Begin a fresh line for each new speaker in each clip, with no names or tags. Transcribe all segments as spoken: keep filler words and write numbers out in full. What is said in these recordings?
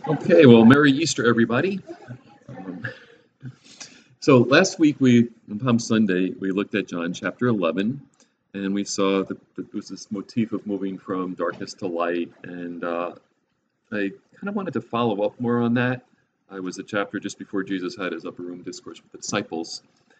Okay, well, Merry Easter, everybody. Um, so last week, we on Palm Sunday, we looked at John chapter eleven, and we saw that, that there was this motif of moving from darkness to light, and uh, I kind of wanted to follow up more on that. I was a chapter just before Jesus had his upper room discourse with the disciples,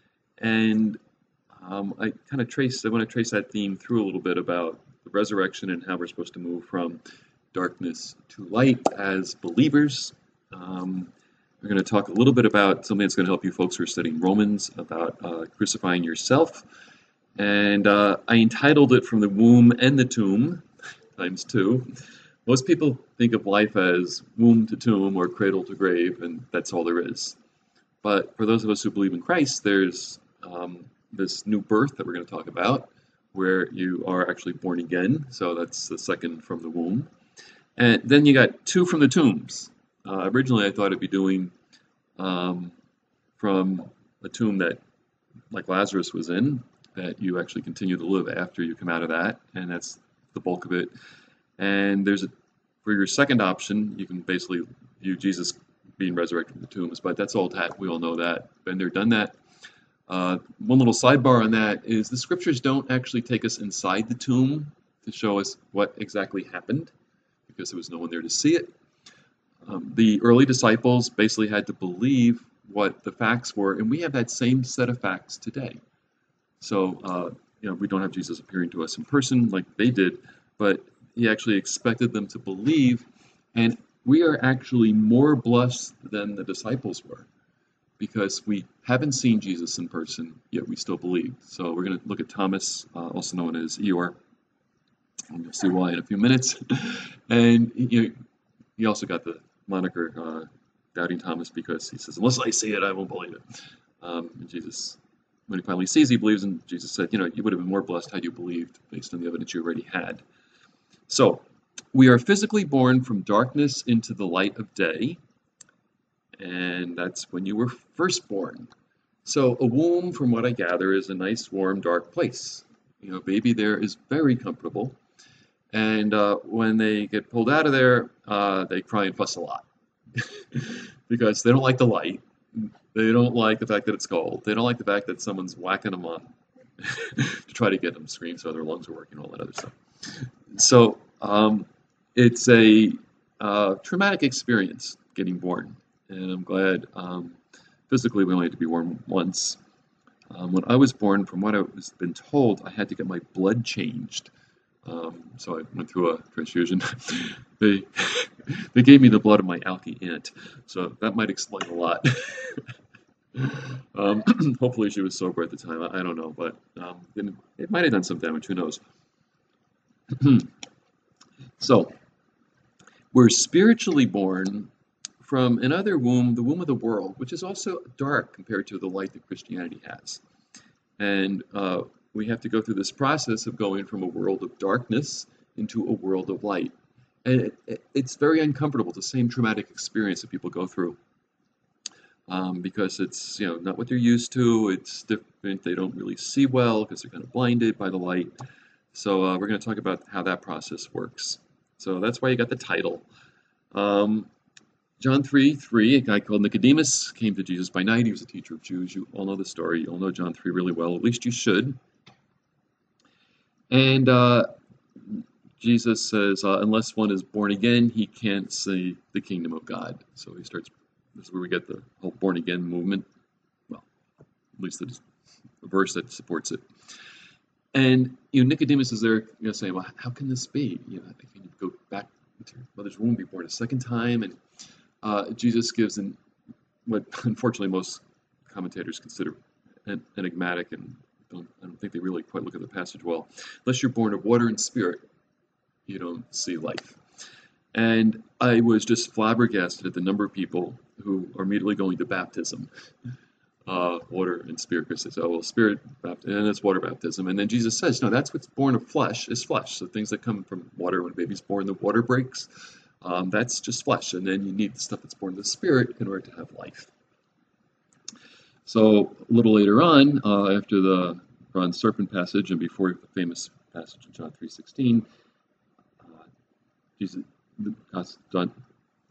and um, I kind of traced. I want to trace that theme through a little bit about the resurrection and how we're supposed to move from darkness to light as believers. Um, we're going to talk a little bit about something that's going to help you folks who are studying Romans about uh, crucifying yourself. And uh, I entitled it From the Womb and the Tomb, times two. Most people think of life as womb to tomb or cradle to grave, and that's all there is. But for those of us who believe in Christ, there's um, this new birth that we're going to talk about, where you are actually born again. So that's the second from the womb. And then you got two from the tombs. Uh, originally, I thought I'd be doing um, from a tomb that, like Lazarus was in, that you actually continue to live after you come out of that, and that's the bulk of it. And there's a, for your second option, you can basically view Jesus being resurrected from the tombs, but that's old hat. We all know that. Been there, done that. Uh, one little sidebar on that is the scriptures don't actually take us inside the tomb to show us what exactly happened, because there was no one there to see it. Um, the early disciples basically had to believe what the facts were, and we have that same set of facts today. So, uh, you know, we don't have Jesus appearing to us in person like they did, but he actually expected them to believe, and we are actually more blessed than the disciples were, because we haven't seen Jesus in person, yet we still believe. So we're going to look at Thomas, uh, also known as Eeyore. And you'll see why in a few minutes. And you know, he also got the moniker uh, Doubting Thomas because he says, unless I see it, I won't believe it. Um, and Jesus, when he finally sees, he believes, and Jesus said, you know, you would have been more blessed had you believed based on the evidence you already had. So we are physically born from darkness into the light of day, and that's when you were first born. So a womb, from what I gather, is a nice, warm, dark place. You know, a baby there is very comfortable. And uh, when they get pulled out of there, uh, they cry and fuss a lot because they don't like the light. They don't like the fact that it's cold. They don't like the fact that someone's whacking them on to try to get them to scream so their lungs are working, all that other stuff. So um, it's a uh, traumatic experience getting born. And I'm glad um, physically we only had to be born once. Um, when I was born, from what I've been told, I had to get my blood changed. Um, so I went through a transfusion. they they gave me the blood of my alky aunt, so that might explain a lot. um, hopefully she was sober at the time. I, I don't know, but um, it, it might have done some damage. Who knows? So we're spiritually born from another womb, the womb of the world, which is also dark compared to the light that Christianity has. And uh, we have to go through this process of going from a world of darkness into a world of light. And it, it, it's very uncomfortable. It's the same traumatic experience that people go through um, because it's, you know, not what they're used to. It's different. They don't really see well because they're kind of blinded by the light. So uh, we're going to talk about how that process works. So that's why you got the title. Um, John three three, a guy called Nicodemus came to Jesus by night. He was a teacher of Jews. You all know the story. You all know John three really well. At least you should. And uh, Jesus says, uh, unless one is born again, he can't see the kingdom of God. So he starts, this is where we get the whole born again movement. Well, at least the, the verse that supports it. And you know, Nicodemus is there, you know, saying, well, how can this be? You know, can you go back into your mother's womb, be born a second time? And Uh, Jesus gives an, what unfortunately most commentators consider en enigmatic, and don't, I don't think they really quite look at the passage well. Unless you're born of water and spirit, you don't see life. And I was just flabbergasted at the number of people who are immediately going to baptism, uh, water and spirit, because they say, oh, well, spirit, baptism, and it's water baptism. And then Jesus says, no, that's what's born of flesh is flesh. So things that come from water, when a baby's born, the water breaks. Um, that's just flesh, and then you need the stuff that's born of the spirit in order to have life. So a little later on, uh, after the bronze serpent passage and before the famous passage in John three sixteen, uh, Jesus, John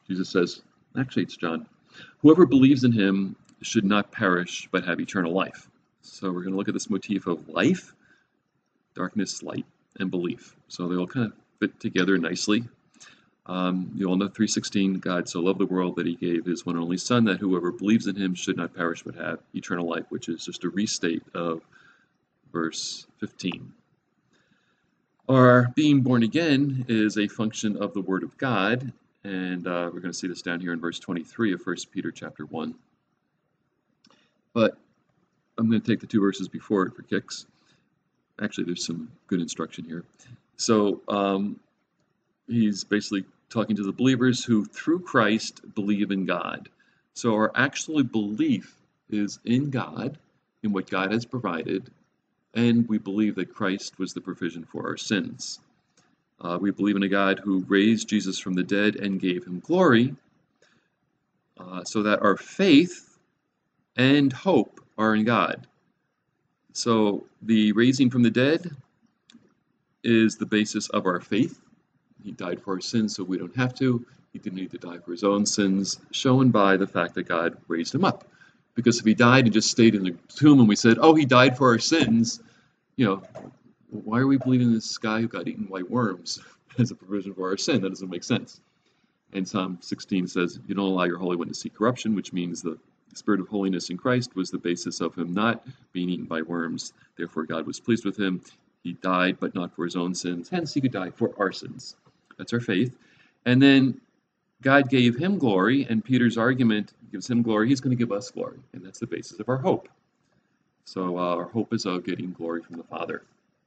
Jesus says, actually it's John, whoever believes in him should not perish but have eternal life. So we're going to look at this motif of life, darkness, light, and belief. So they all kind of fit together nicely. Um, you all know three sixteen, God so loved the world that he gave his one and only son, that whoever believes in him should not perish but have eternal life, which is just a restate of verse fifteen. Our being born again is a function of the Word of God, and uh, we're going to see this down here in verse twenty-three of First Peter chapter one. But I'm going to take the two verses before it for kicks. Actually, there's some good instruction here. So um, he's basically talking to the believers who, through Christ, believe in God. So our actual belief is in God, in what God has provided, and we believe that Christ was the provision for our sins. Uh, we believe in a God who raised Jesus from the dead and gave him glory, uh, so that our faith and hope are in God. So the raising from the dead is the basis of our faith. He died for our sins so we don't have to. He didn't need to die for his own sins, shown by the fact that God raised him up. Because if he died and just stayed in the tomb and we said, oh, he died for our sins, you know, why are we believing in this guy who got eaten by worms as a provision for our sin? That doesn't make sense. And Psalm sixteen says, you don't allow your Holy One to see corruption, which means the spirit of holiness in Christ was the basis of him not being eaten by worms. Therefore, God was pleased with him. He died, but not for his own sins. Hence, he could die for our sins. That's our faith. And then God gave him glory, and Peter's argument gives him glory. He's going to give us glory, and that's the basis of our hope. So uh, our hope is of getting glory from the Father.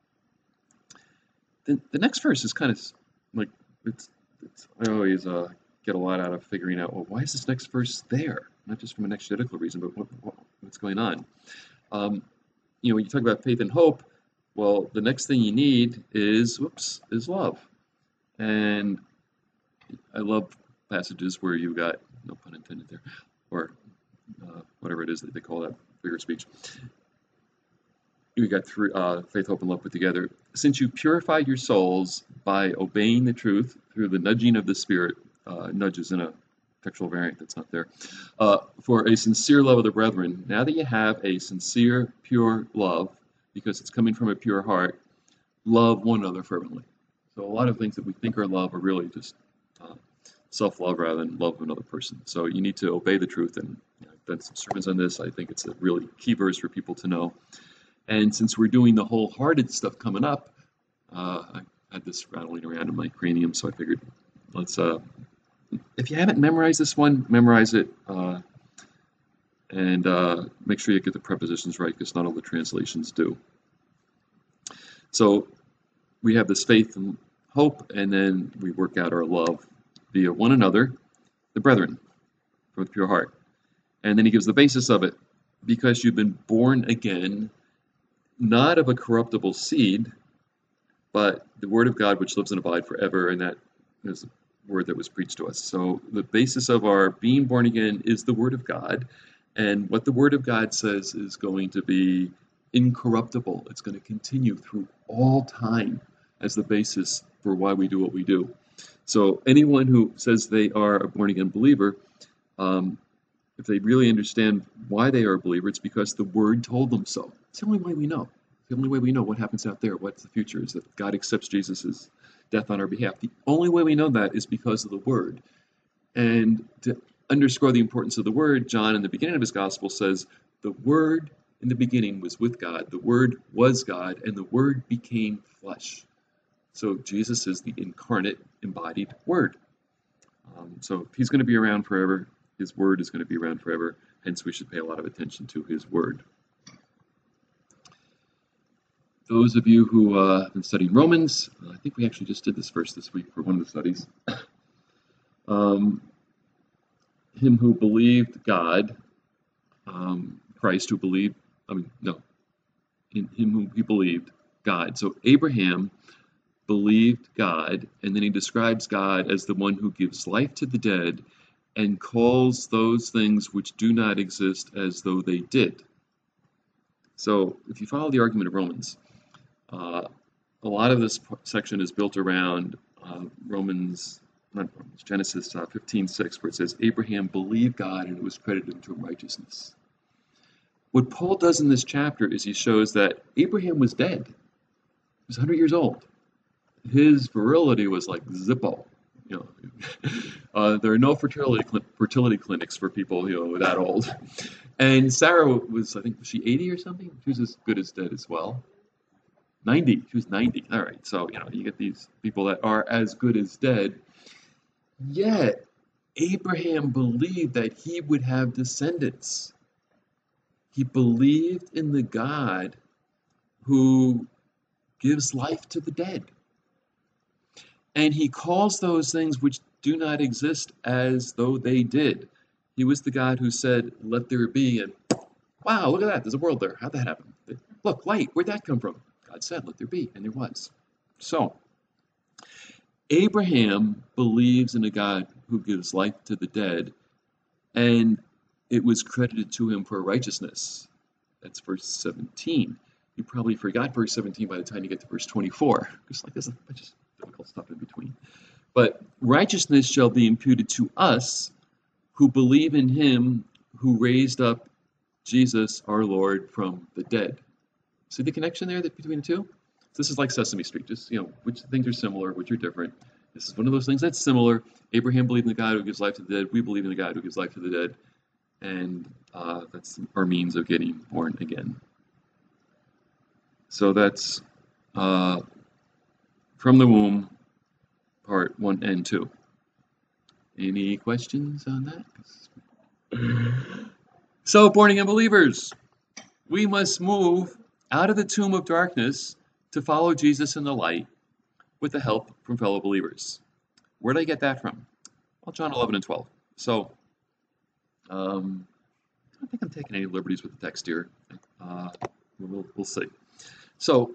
The, the next verse is kind of like, it's, it's, I always uh, get a lot out of figuring out, well, why is this next verse there? Not just from an exegetical reason, but what, what, what's going on? Um, you know, when you talk about faith and hope, well, the next thing you need is, whoops, is love. And I love passages where you've got, no pun intended there, or uh, whatever it is that they call that figure of speech. You got three, uh, faith, hope, and love put together. Since you purified your souls by obeying the truth through the nudging of the Spirit, uh, nudges in a textual variant that's not there, uh, for a sincere love of the brethren, now that you have a sincere, pure love, because it's coming from a pure heart, love one another fervently. So a lot of things that we think are love are really just uh, self-love rather than love of another person. So you need to obey the truth, and you know, I've done some sermons on this. I think it's a really key verse for people to know. And since we're doing the wholehearted stuff coming up, uh, I had this rattling around in my cranium, so I figured let's, uh, if you haven't memorized this one, memorize it, uh, and uh, make sure you get the prepositions right, because not all the translations do. So we have this faith and hope, and then we work out our love via one another, the brethren, from a pure heart. And then he gives the basis of it, because you've been born again, not of a corruptible seed, but the word of God which lives and abides forever, and that is the word that was preached to us. So the basis of our being born again is the word of God, and what the word of God says is going to be incorruptible. It's going to continue through all time as the basis for why we do what we do. So anyone who says they are a born again believer, um, if they really understand why they are a believer, it's because the Word told them so. It's the only way we know. The only way we know what happens out there, what's the future, is that God accepts Jesus' death on our behalf. The only way we know that is because of the Word. And to underscore the importance of the Word, John, in the beginning of his Gospel, says, the Word in the beginning was with God. The Word was God, and the Word became flesh. So Jesus is the incarnate, embodied Word. Um, so if he's going to be around forever, his word is going to be around forever, hence we should pay a lot of attention to his word. Those of you who uh, have been studying Romans, uh, I think we actually just did this verse this week for one of the studies. um, him who believed God, um, Christ who believed, I mean, no, in him who he believed God. So Abraham believed God, and then he describes God as the one who gives life to the dead and calls those things which do not exist as though they did. So if you follow the argument of Romans, uh, a lot of this section is built around uh, Romans not, it's Genesis uh, fifteen six, where it says, Abraham believed God and it was credited to him righteousness. What Paul does in this chapter is he shows that Abraham was dead. He was one hundred years old. His virility was like Zippo. You know, uh, there are no fertility cl- fertility clinics for people, you know, that old. And Sarah was, I think, was she eighty or something? She was as good as dead as well. ninety. She was ninety. All right. So, you know, you get these people that are as good as dead. Yet, Abraham believed that he would have descendants. He believed in the God who gives life to the dead. And he calls those things which do not exist as though they did. He was the God who said, let there be, and wow, look at that, there's a world there. How'd that happen? Look, light, where'd that come from? God said, let there be, and there was. So, Abraham believes in a God who gives life to the dead, and it was credited to him for righteousness. That's verse seventeen. You probably forgot verse seventeen by the time you get to verse twenty-four. Just like there's a bunch of difficult stuff in between. But righteousness shall be imputed to us who believe in him who raised up Jesus our Lord from the dead. See the connection there between the two? This is like Sesame Street. Just, you know, which things are similar, which are different. This is one of those things that's similar. Abraham believed in the God who gives life to the dead. We believe in the God who gives life to the dead. And uh, that's our means of getting born again. So that's uh, from the womb, part one and two. Any questions on that? So, born again believers, we must move out of the tomb of darkness to follow Jesus in the light with the help from fellow believers. Where did I get that from? Well, John eleven and twelve. So, um, I don't think I'm taking any liberties with the text here. Uh, we'll, we'll see. So,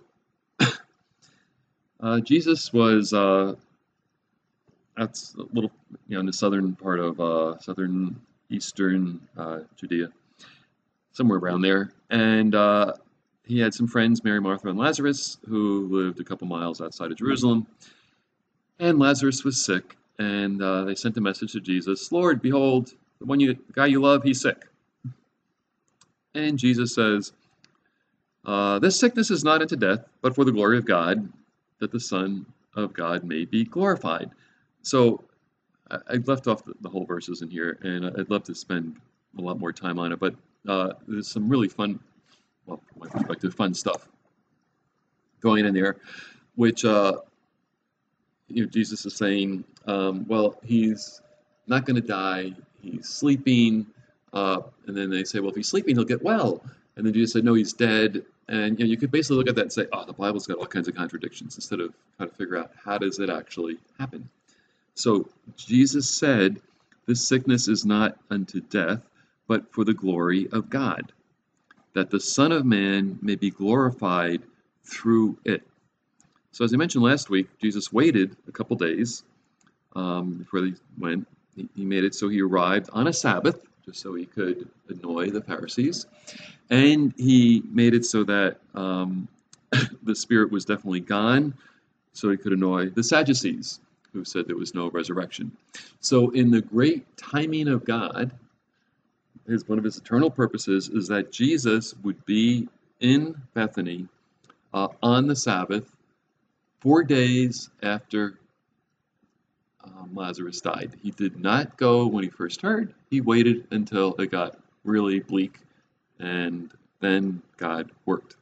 uh, Jesus was uh, that's a little, you know, in the southern part of uh, southern eastern uh, Judea, somewhere around there, and uh, he had some friends, Mary, Martha, and Lazarus, who lived a couple miles outside of Jerusalem. And Lazarus was sick, and uh, they sent a message to Jesus, Lord, behold, the one you, the guy you love, he's sick. And Jesus says, uh, this sickness is not unto death, but for the glory of God, that the Son of God may be glorified. So I, I left off the, the whole verses in here, and I'd love to spend a lot more time on it, but uh, there's some really fun, well, from my perspective, fun stuff going in there, which uh, you know, Jesus is saying, um, well, he's not going to die, he's sleeping, uh, and then they say, well, if he's sleeping, he'll get well. And then Jesus said, no, he's dead. And you know, you could basically look at that and say, oh, the Bible's got all kinds of contradictions, instead of trying to figure out how does it actually happen. So Jesus said, this sickness is not unto death, but for the glory of God, that the Son of Man may be glorified through it. So as I mentioned last week, Jesus waited a couple days um, before he went. He, he made it so he arrived on a Sabbath, just so he could annoy the Pharisees. And he made it so that um, the Spirit was definitely gone, so he could annoy the Sadducees, who said there was no resurrection. So in the great timing of God, his, one of his eternal purposes is that Jesus would be in Bethany uh, on the Sabbath, four days after um, Lazarus died. He did not go when he first heard. He waited until it got really bleak, and then God worked.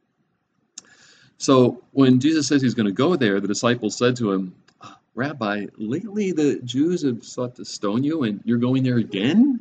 So when Jesus says he's going to go there, the disciples said to him, Rabbi, lately the Jews have sought to stone you, and you're going there again?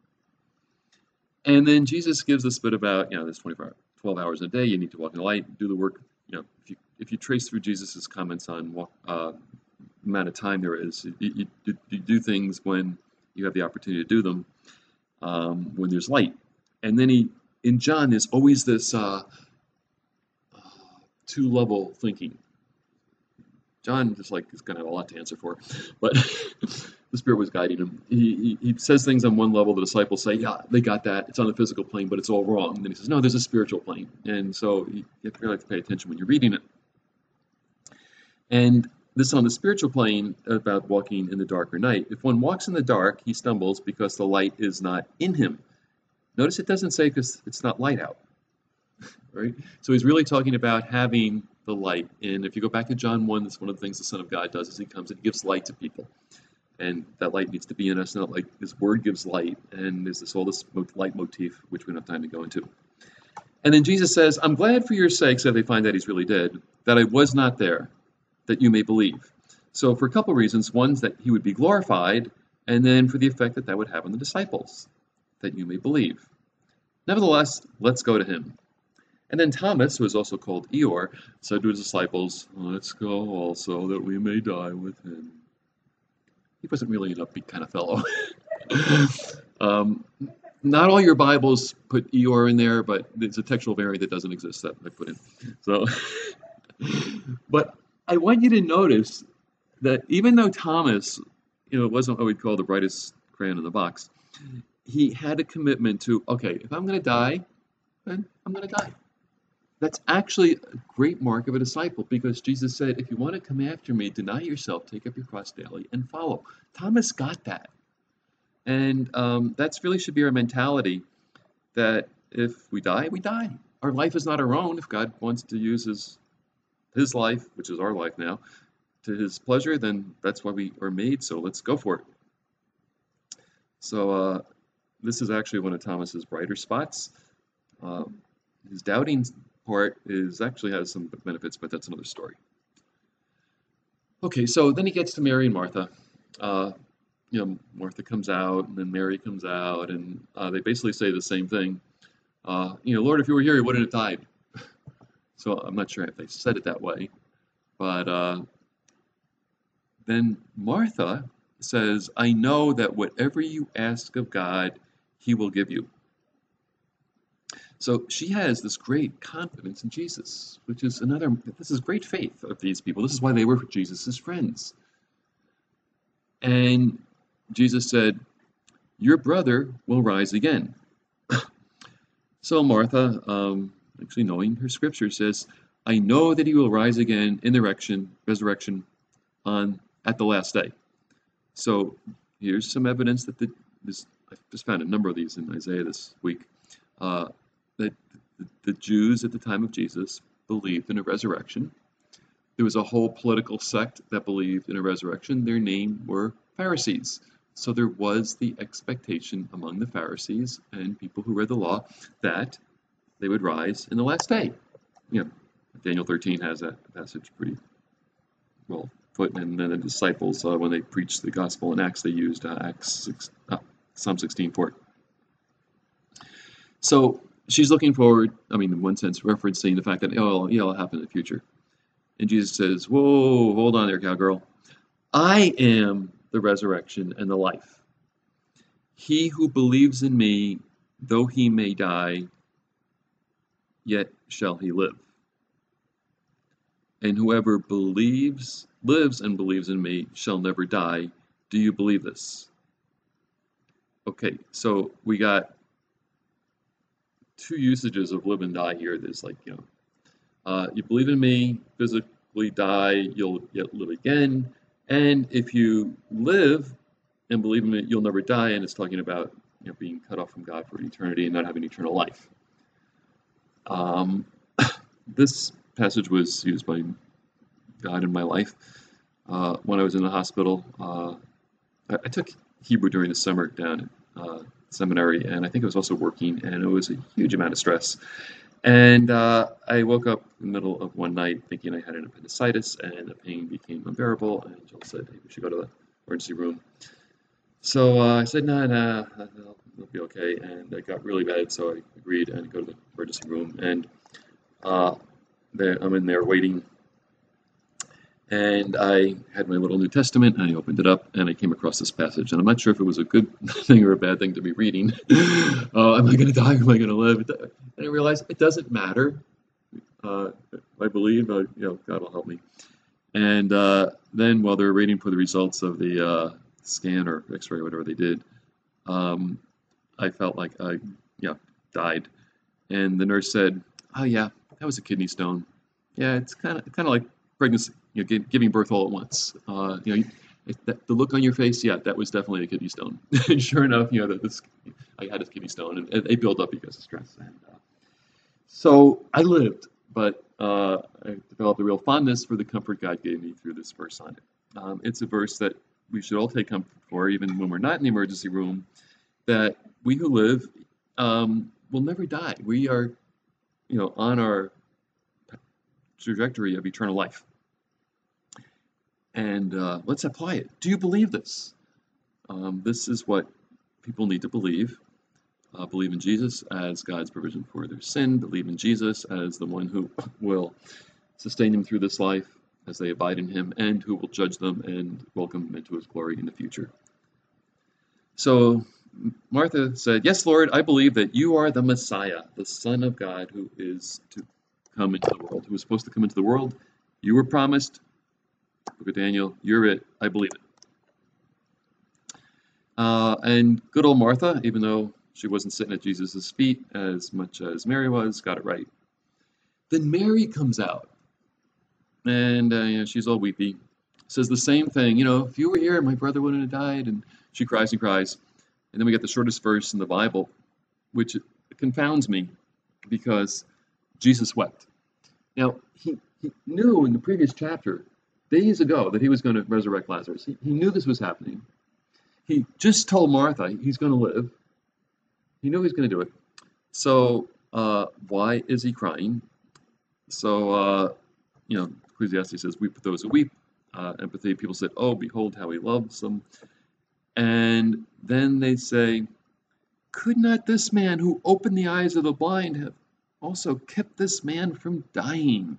And then Jesus gives this bit about, you know, there's twenty-four, twelve hours a day, you need to walk in the light, do the work. You know, if you if you trace through Jesus's comments on what uh, amount of time there is, you, you, you do things when you have the opportunity to do them, um, when there's light. And then he, in John, there's always this uh, uh, two-level thinking. John just like is going to have a lot to answer for, but the Spirit was guiding him. He, he he says things on one level. The disciples say, "Yeah, they got that. It's on the physical plane, but it's all wrong." And then he says, "No, there's a spiritual plane." And so you, you have to really have to pay attention when you're reading it. And This on the spiritual plane about walking in the dark or night. If one walks in the dark, he stumbles because the light is not in him. Notice it doesn't say because it's not light out, right? So he's really talking about having the light. And if you go back to John one, that's one of the things the Son of God does is he comes and gives light to people. And that light needs to be in us, and that light, his word gives light. And there's this whole this light motif, which we don't have time to go into. And then Jesus says, I'm glad for your sakes that they find that he's really dead, that I was not there, that you may believe. So for a couple of reasons. One's that he would be glorified, and then for the effect that that would have on the disciples, that you may believe. Nevertheless, let's go to him. And then Thomas, who is also called Eeyore, said to his disciples, let's go also, that we may die with him. He wasn't really an upbeat kind of fellow. um, Not all your Bibles put Eeyore in there, but it's a textual variant that doesn't exist that I put in. So, but I want you to notice that even though Thomas, you know, wasn't what we'd call the brightest crayon in the box, he had a commitment to, okay, if I'm going to die, then I'm going to die. That's actually a great mark of a disciple, because Jesus said, if you want to come after me, deny yourself, take up your cross daily, and follow. Thomas got that. And um, that's really should be our mentality, that if we die, we die. Our life is not our own. If God wants to use his, his life, which is our life now, to his pleasure, then that's why we are made, so let's go for it. So uh, this is actually one of Thomas's brighter spots. Uh, his doubting part is actually has some benefits, but that's another story. Okay, so then he gets to Mary and Martha. Uh, You know, Martha comes out, and then Mary comes out, and uh, they basically say the same thing. Uh, you know, Lord, if you were here, you wouldn't have died. So I'm not sure if they said it that way. But uh, then Martha says, I know that whatever you ask of God, he will give you. So she has this great confidence in Jesus, which is another, this is great faith of these people. This is why they were Jesus' friends. And Jesus said, your brother will rise again. So Martha, um, actually knowing her scripture, says, I know that he will rise again in the resurrection, resurrection on at the last day. So here's some evidence that the, this, I just found a number of these in Isaiah this week, uh, that the, the Jews at the time of Jesus believed in a resurrection. There was a whole political sect that believed in a resurrection. Their name were Pharisees. So there was the expectation among the Pharisees and people who read the law that they would rise in the last day. You know, Daniel thirteen has that passage pretty well put, and then the disciples, uh, when they preached the gospel in Acts, they used uh, Acts six, uh, Psalm sixteen for it. So she's looking forward, I mean, in one sense, referencing the fact that, oh, yeah, it'll happen in the future. And Jesus says, whoa, hold on there, cowgirl. I am the resurrection and the life. He who believes in me, though he may die, yet shall he live. And whoever believes, lives and believes in me shall never die. Do you believe this? Okay, so we got two usages of live and die here. There's like, you know, uh, you believe in me, physically die, you'll yet live again. And if you live and believe in it, you'll never die. And it's talking about, you know, being cut off from God for eternity and not having eternal life. Um, this passage was used by God in my life. Uh, when I was in the hospital, uh, I, I took Hebrew during the summer down at uh, seminary, and I think I was also working, and it was a huge amount of stress. And uh, I woke up in the middle of one night thinking I had an appendicitis, and the pain became unbearable, and Jill said, hey, we should go to the emergency room. So uh, I said, no, no, it'll be okay, and it got really bad, so I agreed and go to the emergency room, and uh, there, I'm in there waiting, and I had my little New Testament, and I opened it up, and I came across this passage, and I'm not sure if it was a good thing or a bad thing to be reading. uh, am I going to die or am I going to live? And I realized it doesn't matter. Uh, I believe, uh, you know, God will help me. And uh, then while they were waiting for the results of the uh, scan or X-ray or whatever they did, um, I felt like I, yeah, died. And the nurse said, "Oh yeah, that was a kidney stone. Yeah, it's kind of kind of like pregnancy you know, give, giving birth all at once. Uh, you know, it, that, the look on your face, yeah, that was definitely a kidney stone. And sure enough, you know, that this, I had a kidney stone, and it, it built up because of stress. And uh, so I lived, but uh, I developed a real fondness for the comfort God gave me through this verse on it. Um, it's a verse that we should all take comfort for, even when we're not in the emergency room, that we who live um, will never die. We are, you know, on our trajectory of eternal life. And uh, let's apply it. Do you believe this? Um, this is what people need to believe. Uh, believe in Jesus as God's provision for their sin. Believe in Jesus as the one who will sustain them through this life as they abide in him, and who will judge them and welcome them into his glory in the future. So Martha said, "Yes, Lord, I believe that you are the Messiah, the Son of God, who is to come into the world, who was supposed to come into the world. You were promised. Book of Daniel, you're it. I believe it." Uh, and good old Martha, even though she wasn't sitting at Jesus' feet as much as Mary was, got it right. Then Mary comes out, and uh, you know, she's all weepy, says the same thing. You know, if you were here, my brother wouldn't have died. And she cries and cries. And then we get the shortest verse in the Bible, which confounds me because Jesus wept. Now, he, he knew in the previous chapter, days ago, that he was going to resurrect Lazarus. He, he knew this was happening. He just told Martha he's going to live. He knew he was going to do it. So uh, why is he crying? So, uh, you know, Ecclesiastes says, weep with those who weep. Uh, empathy, people said, oh, behold how he loves them. And then they say, could not this man who opened the eyes of the blind have also kept this man from dying?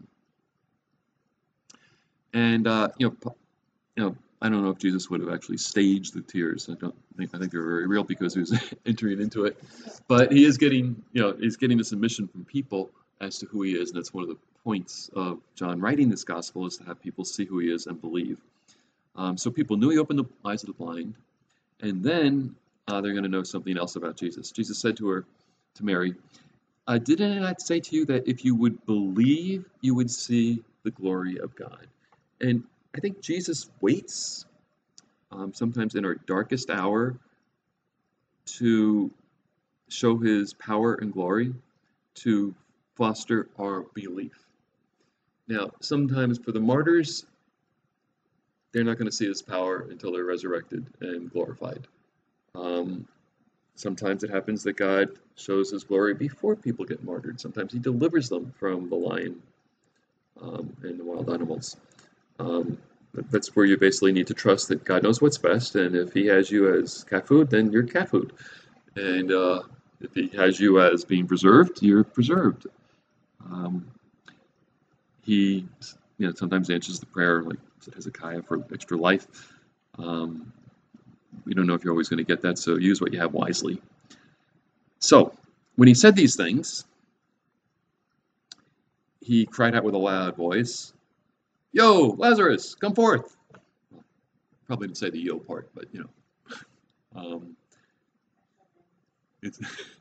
And, uh, you know, you know, I don't know if Jesus would have actually staged the tears. I don't think, I think they were very real because he was entering into it. But he is getting, you know, he's getting this admission from people as to who he is. And that's one of the points of John writing this gospel, is to have people see who he is and believe. Um, so people knew he opened the eyes of the blind. And then uh, they're going to know something else about Jesus. Jesus said to her, to Mary, uh, didn't I not say to you that if you would believe, you would see the glory of God? And I think Jesus waits, um, sometimes in our darkest hour, to show his power and glory, to foster our belief. Now, sometimes for the martyrs, they're not going to see his power until they're resurrected and glorified. Um, sometimes it happens that God shows his glory before people get martyred. Sometimes he delivers them from the lion um, and the wild animals. Um, that's where you basically need to trust that God knows what's best, and if he has you as cat food, then you're cat food. And uh, if he has you as being preserved, you're preserved. Um, he, you know, sometimes answers the prayer, like Hezekiah, for extra life. Um, we don't know if you're always going to get that, so use what you have wisely. So, when he said these things, he cried out with a loud voice, "Yo, Lazarus, come forth!" Probably didn't say the yo part, but you know. Um, it's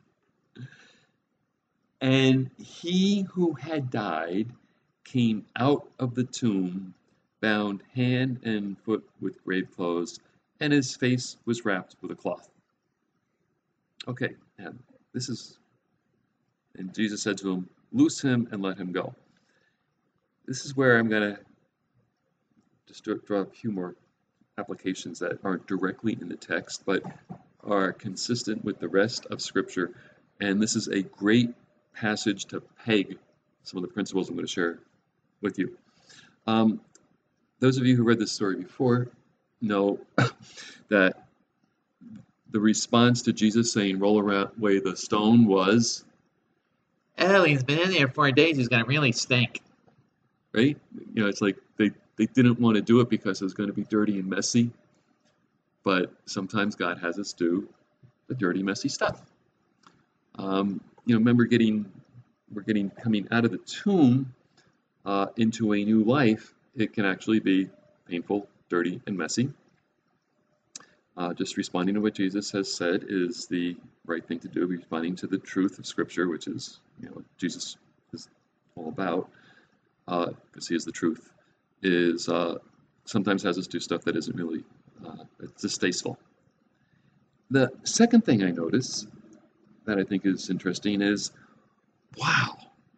and he who had died came out of the tomb, bound hand and foot with grave clothes, and his face was wrapped with a cloth. Okay, and this is, and Jesus said to him, "Loose him and let him go." This is where I'm going to just draw a few more applications that aren't directly in the text, but are consistent with the rest of Scripture. And this is a great passage to peg some of the principles I'm going to share with you. Um, those of you who read this story before know that the response to Jesus saying, "Roll around, away the stone," was,
"Oh, he's been in there four days. He's going to really stink."
Right? You know, it's like they, they didn't want to do it because it was going to be dirty and messy. But sometimes God has us do the dirty, messy stuff. Um, you know, remember getting, we're getting, coming out of the tomb uh, into a new life. It can actually be painful, dirty, and messy. Uh, just responding to what Jesus has said is the right thing to do. Responding to the truth of Scripture, which is, you know, what Jesus is all about, because uh, he is the truth. is uh, sometimes has us do stuff that isn't really uh, it's distasteful. The second thing I notice that I think is interesting is, wow,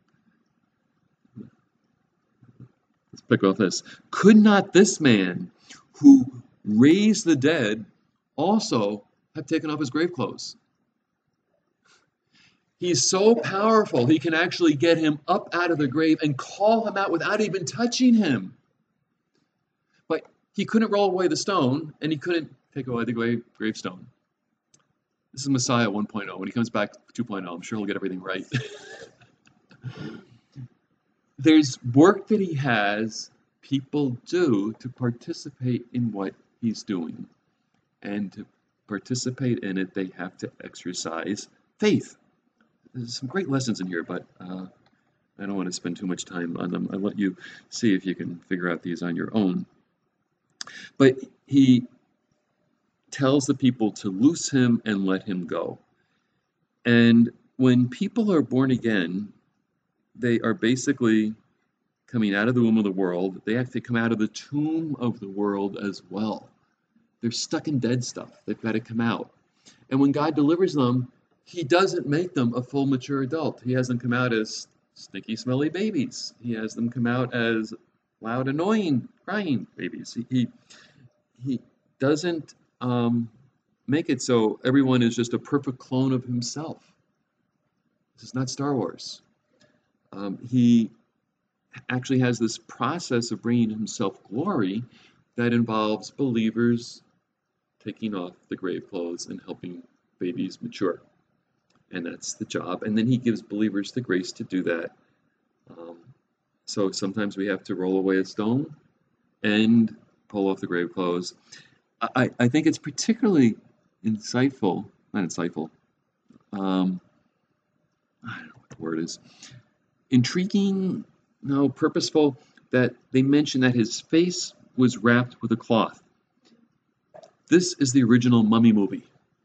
let's pick off this. Could not this man who raised the dead also have taken off his grave clothes? He's so powerful, he can actually get him up out of the grave and call him out without even touching him. But he couldn't roll away the stone, and he couldn't take away the grave, gravestone. This is Messiah one point oh. When he comes back two point oh, I'm sure he'll get everything right. There's work that he has people do to participate in what he's doing. And to participate in it, they have to exercise faith. There's some great lessons in here, but uh, I don't want to spend too much time on them. I'll let you see if you can figure out these on your own. But he tells the people to loose him and let him go. And when people are born again, they are basically coming out of the womb of the world. They have to come out of the tomb of the world as well. They're stuck in dead stuff. They've got to come out. And when God delivers them, he doesn't make them a full mature adult. He has them come out as stinky, smelly babies. He has them come out as loud, annoying, crying babies. He he, he doesn't um, make it so everyone is just a perfect clone of himself. This is not Star Wars. Um, he actually has this process of bringing himself glory that involves believers taking off the grave clothes and helping babies mature. And that's the job. And then he gives believers the grace to do that. Um, so sometimes we have to roll away a stone and pull off the grave clothes. I, I think it's particularly insightful, not insightful, um, I don't know what the word is, intriguing, no, purposeful, that they mention that his face was wrapped with a cloth. This is the original Mummy movie.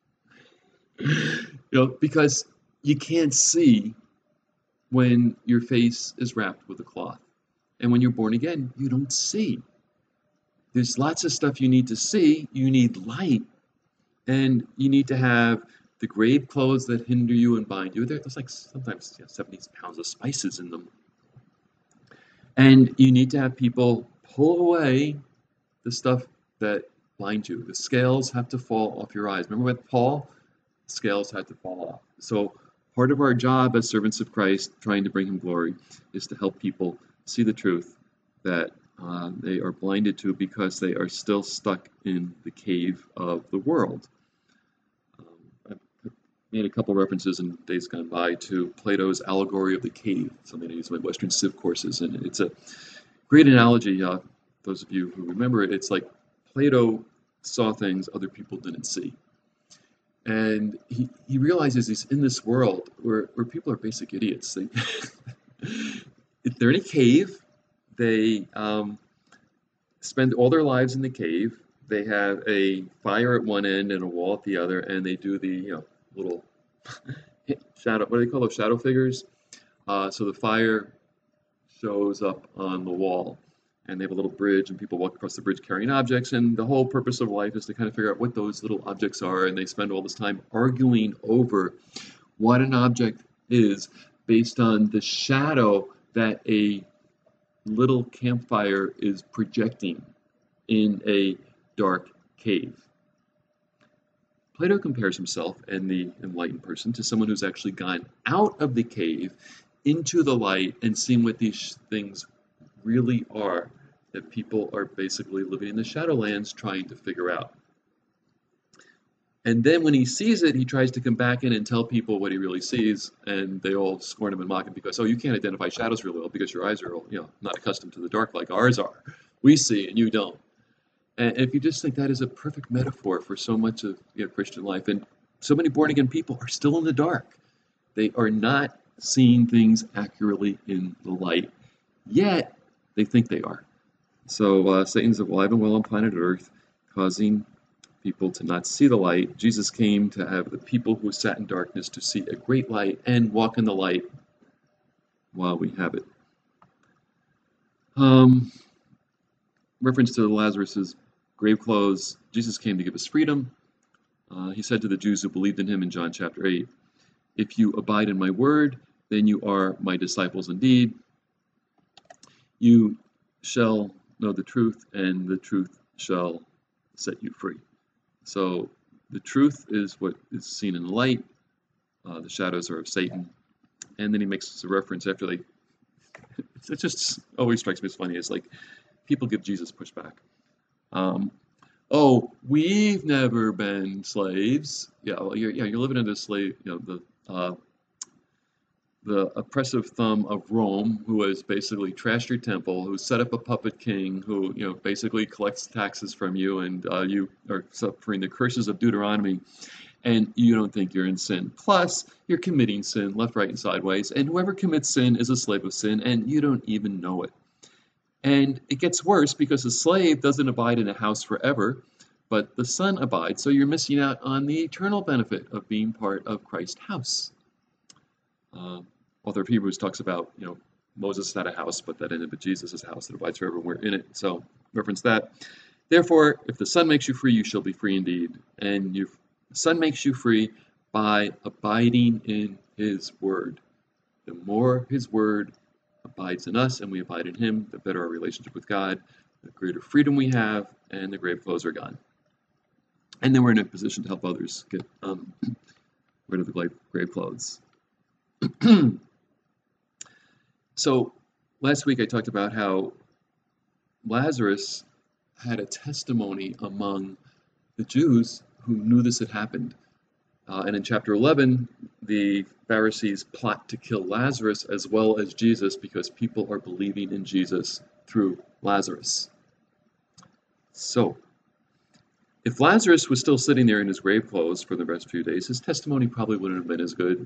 You know, because you can't see when your face is wrapped with a cloth. And when you're born again, you don't see. There's lots of stuff you need to see. You need light. And you need to have the grave clothes that hinder you and bind you. There's like sometimes you know, seventy pounds of spices in them. And you need to have people pull away the stuff that binds you. The scales have to fall off your eyes. Remember with Paul? Scales had to fall off. So part of our job as servants of Christ, trying to bring him glory, is to help people see the truth that uh, they are blinded to because they are still stuck in the cave of the world. Um, I made a couple references in days gone by to Plato's allegory of the cave, something I use in my Western Civ courses, and it's a great analogy. Uh, those of you who remember it, it's like Plato saw things other people didn't see. And he, he realizes he's in this world where, where people are basic idiots. They, they're in a cave. They um, spend all their lives in the cave. They have a fire at one end and a wall at the other, and they do the you know little shadow. What do they call those shadow figures? Uh, so the fire shows up on the wall, and they have a little bridge, and people walk across the bridge carrying objects, and the whole purpose of life is to kind of figure out what those little objects are, and they spend all this time arguing over what an object is based on the shadow that a little campfire is projecting in a dark cave. Plato compares himself and the enlightened person to someone who's actually gone out of the cave into the light and seen what these things really are, that people are basically living in the Shadowlands trying to figure out. And then when he sees it, he tries to come back in and tell people what he really sees, and they all scorn him and mock him because, oh, you can't identify shadows really well because your eyes are, you know, not accustomed to the dark like ours are. We see and you don't. And if you just think that is a perfect metaphor for so much of you know, Christian life, and so many born-again people are still in the dark. They are not seeing things accurately in the light, yet they think they are. So uh, Satan's alive and well on planet Earth, causing people to not see the light. Jesus came to have the people who sat in darkness to see a great light and walk in the light while we have it. Um, reference to Lazarus's grave clothes, Jesus came to give us freedom. Uh, he said to the Jews who believed in him in John chapter eight, "If you abide in my word, then you are my disciples indeed. You shall know the truth, and the truth shall set you free." So the truth is what is seen in the light. Uh, the shadows are of Satan. And then he makes a reference after they, it just always strikes me as funny. It's like people give Jesus pushback. Um, oh, we've never been slaves. Yeah, well, you're, yeah, you're living under slave, you know, the uh, the oppressive thumb of Rome, who has basically trashed your temple, who set up a puppet king, who you know basically collects taxes from you, and uh, you are suffering the curses of Deuteronomy, and you don't think you're in sin. Plus, you're committing sin left, right, and sideways, and whoever commits sin is a slave of sin, and you don't even know it. And it gets worse because the slave doesn't abide in a house forever, but the son abides, so you're missing out on the eternal benefit of being part of Christ's house. Uh, author of Hebrews talks about, you know, Moses had a house, but that ended with Jesus' house that abides forever, and we're in it. So, reference that. Therefore, if the Son makes you free, you shall be free indeed. And your Son makes you free by abiding in His Word. The more His Word abides in us and we abide in Him, the better our relationship with God, the greater freedom we have, and the grave clothes are gone. And then we're in a position to help others get um, rid of the grave clothes. So last week I talked about how Lazarus had a testimony among the Jews who knew this had happened. Uh, and in chapter eleven, the Pharisees plot to kill Lazarus as well as Jesus because people are believing in Jesus through Lazarus. So, if Lazarus was still sitting there in his grave clothes for the rest few days, his testimony probably wouldn't have been as good.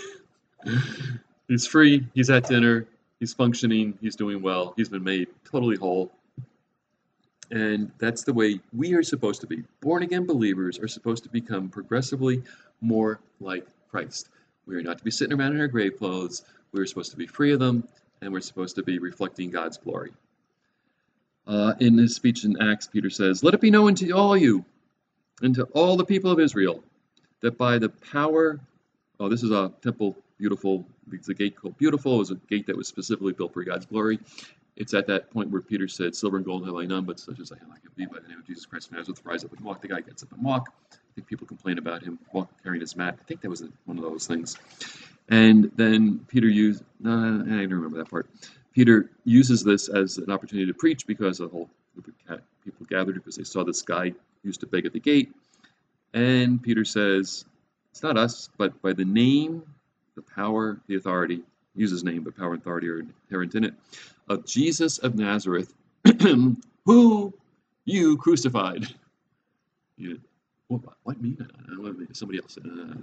He's free, he's at dinner, he's functioning, he's doing well, he's been made totally whole. And that's the way we are supposed to be. Born-again believers are supposed to become progressively more like Christ. We are not to be sitting around in our grave clothes. We're supposed to be free of them, and we're supposed to be reflecting God's glory. Uh, in his speech in Acts, Peter says, "Let it be known to all you and to all the people of Israel that by the power..." Oh, this is a temple, beautiful. It's a gate called Beautiful. It was a gate that was specifically built for God's glory. It's at that point where Peter said, "Silver and gold have I none, but such as I have I can be by the name of Jesus Christ of Nazareth, rise up and walk." The guy gets up and walk. I think people complain about him walk, carrying his mat. I think that was one of those things. And then Peter used, no, I don't remember that part. Peter uses this as an opportunity to preach because a whole group of people gathered because they saw this guy used to beg at the gate. And Peter says, it's not us, but by the name, the power, the authority, uses name, but power and authority are inherent in it, of Jesus of Nazareth, who you crucified. You, what, what me? Somebody else.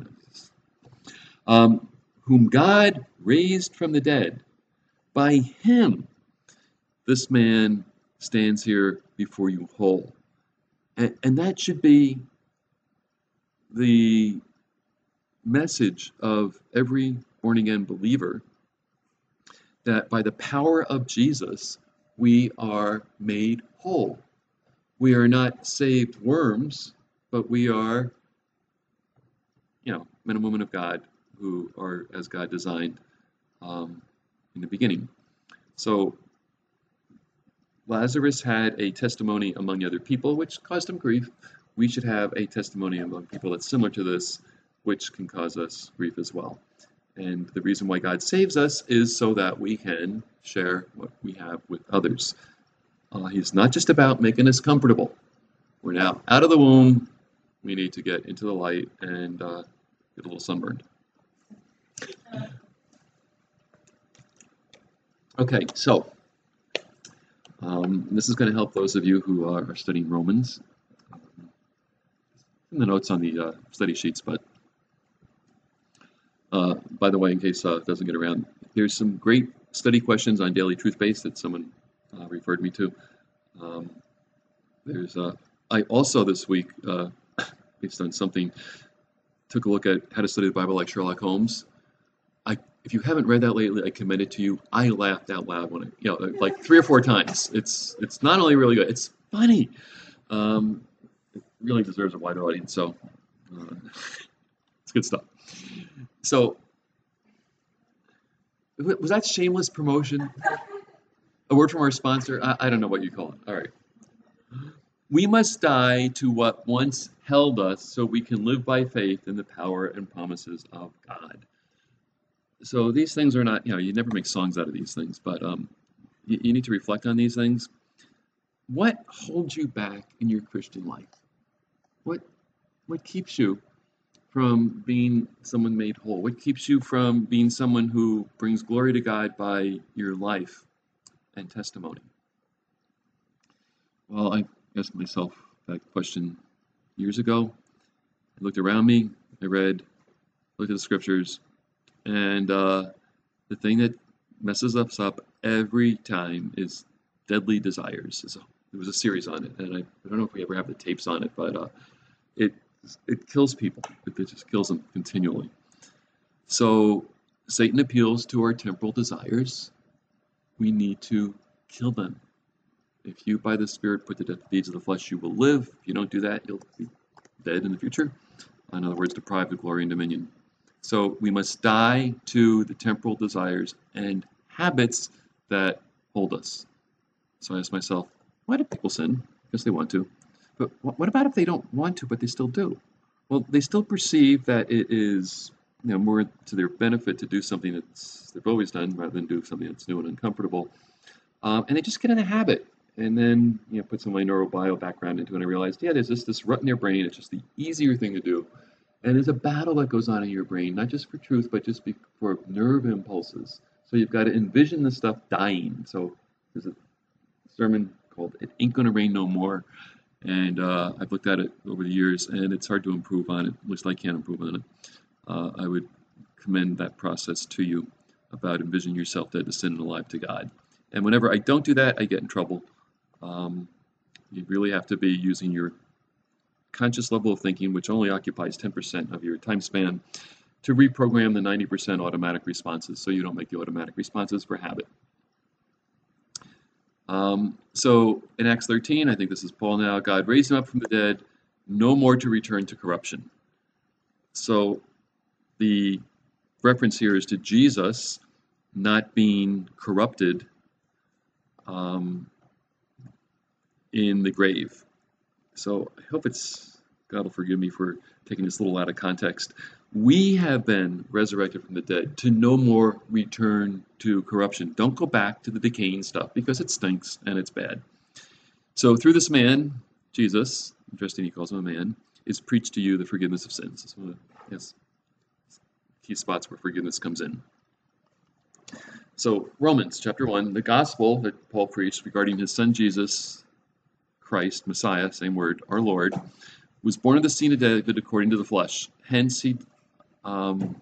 Um, whom God raised from the dead. By him, this man stands here before you whole. And, and that should be the message of every born-again believer, that by the power of Jesus, we are made whole. We are not saved worms, but we are, you know, men and women of God who are as God designed um, in the beginning. So Lazarus had a testimony among other people, which caused him grief. We should have a testimony among people that's similar to this, which can cause us grief as well. And the reason why God saves us is so that we can share what we have with others. Uh, he's not just about making us comfortable. We're now out of the womb. We need to get into the light and uh, get a little sunburned. Okay, so um, this is going to help those of you who are studying Romans. Um, in the notes on the uh, study sheets, but uh, by the way, in case uh, it doesn't get around, here's some great study questions on Daily Truth Base that someone uh, referred me to. Um, there's uh, I also this week, uh, based on something, took a look at how to study the Bible like Sherlock Holmes. I if you haven't read that lately, I commend it to you. I laughed out loud when I, you know, like three or four times. It's it's not only really good, it's funny. Um, it really deserves a wider audience. So uh, it's good stuff. So was that shameless promotion? A word from our sponsor? I, I don't know what you call it. All right. We must die to what once held us so we can live by faith in the power and promises of God. So these things are not, you know, you never make songs out of these things, but um, you, you need to reflect on these things. What holds you back in your Christian life? What what keeps you from being someone made whole? What keeps you from being someone who brings glory to God by your life and testimony? Well, I asked myself that question years ago. I looked around me, I read, looked at the scriptures, and uh, the thing that messes us up every time is deadly desires. It's a, there was a series on it, and I, I don't know if we ever have the tapes on it, but uh, it it kills people. It, it just kills them continually. So Satan appeals to our temporal desires. We need to kill them. If you, by the Spirit, put to death the deeds of the flesh, you will live. If you don't do that, you'll be dead in the future. In other words, deprived of glory and dominion. So we must die to the temporal desires and habits that hold us. So I ask myself, why do people sin? Because they want to. But what about if they don't want to, but they still do? Well, they still perceive that it is, you know, more to their benefit to do something that's they've always done rather than do something that's new and uncomfortable. Um, and they just get in a habit. And then, you know, put some of my neurobio background into it, and I realized, yeah, there's just this rut in their brain. It's just the easier thing to do. And there's a battle that goes on in your brain, not just for truth, but just for nerve impulses. So you've got to envision the stuff dying. So there's a sermon called "It Ain't Gonna Rain No More," and uh, I've looked at it over the years, and it's hard to improve on it. At least I can't improve on it. Uh, I would commend that process to you about envisioning yourself dead to sin and alive to God. And whenever I don't do that, I get in trouble. Um, you really have to be using your conscious level of thinking, which only occupies ten percent of your time span, to reprogram the ninety percent automatic responses so you don't make the automatic responses for habit. Um, so in Acts thirteen, I think this is Paul now, God raised him up from the dead, no more to return to corruption. So the reference here is to Jesus not being corrupted um, in the grave. So I hope it's, God will forgive me for taking this a little out of context. We have been resurrected from the dead to no more return to corruption. Don't go back to the decaying stuff because it stinks and it's bad. So through this man, Jesus, interesting he calls him a man, is preached to you the forgiveness of sins. It's one of the yes, key spots where forgiveness comes in. So Romans chapter one, the gospel that Paul preached regarding his son Jesus Christ, Messiah, same word, our Lord, was born of the seed of David according to the flesh. Hence, he um,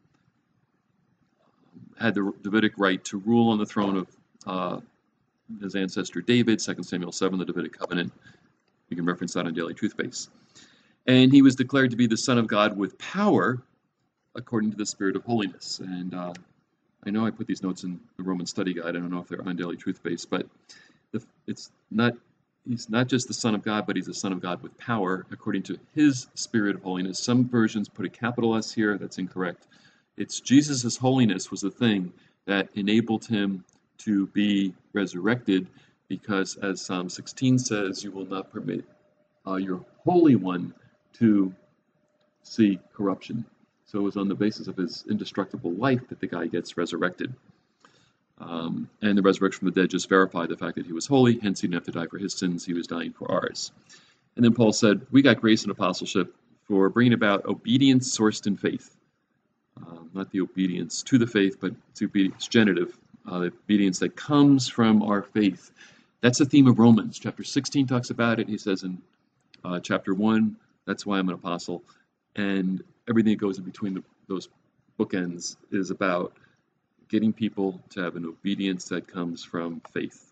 had the Davidic right to rule on the throne of uh, his ancestor David, Second Samuel seven, the Davidic covenant. You can reference that on Daily Truth Base. And he was declared to be the Son of God with power according to the Spirit of holiness. And uh, I know I put these notes in the Roman Study Guide. I don't know if they're on Daily Truth Base, but the, it's not. He's not just the Son of God, but he's the Son of God with power, according to his Spirit of holiness. Some versions put a capital S here. That's incorrect. It's Jesus' holiness was the thing that enabled him to be resurrected, because as Psalm sixteen says, you will not permit uh, your Holy One to see corruption. So it was on the basis of his indestructible life that the guy gets resurrected. Um, and the resurrection from the dead just verified the fact that he was holy, hence he didn't have to die for his sins, he was dying for ours. And then Paul said, we got grace and apostleship for bringing about obedience sourced in faith. Uh, not the obedience to the faith, but it's obedience genitive, uh, the obedience that comes from our faith. That's the theme of Romans. Chapter sixteen talks about it. He says in uh, chapter one, that's why I'm an apostle. And everything that goes in between the, those bookends is about getting people to have an obedience that comes from faith.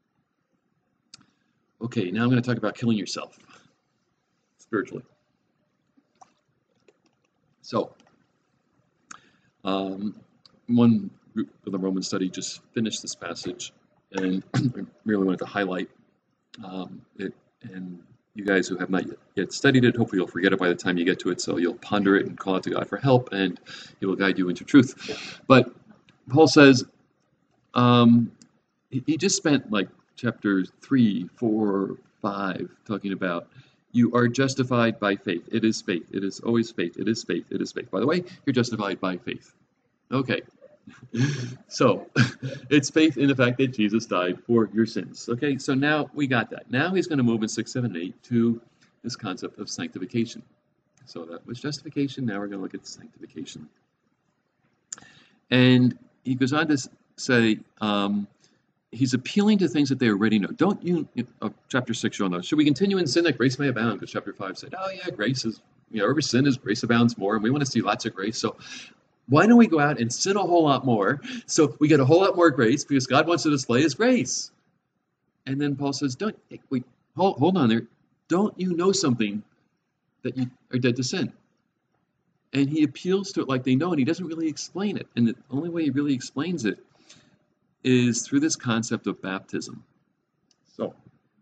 Okay, now I'm going to talk about killing yourself spiritually. So, um, one group of the Roman study just finished this passage, and I really wanted to highlight um, it. And you guys who have not yet, yet studied it, hopefully you'll forget it by the time you get to it, so you'll ponder it and call out to God for help, and He will guide you into truth. But Paul says um, he, he just spent like chapters three, four, five talking about you are justified by faith. It is faith. It is always faith. It is faith. It is faith. By the way, you're justified by faith. Okay. So it's faith in the fact that Jesus died for your sins. Okay, so now we got that. Now he's going to move in six, seven, eight to this concept of sanctification. So that was justification. Now we're going to look at sanctification. And he goes on to say, um, he's appealing to things that they already know. Don't you, uh, chapter six, you'll know, should we continue in sin that grace may abound? Because chapter five said, oh yeah, grace is, you know, every sin is grace abounds more, and we want to see lots of grace. So why don't we go out and sin a whole lot more so we get a whole lot more grace because God wants to display His grace? And then Paul says, don't, wait, hold, hold on there. Don't you know something that you are dead to sin? And he appeals to it like they know, and he doesn't really explain it. And the only way he really explains it is through this concept of baptism. So,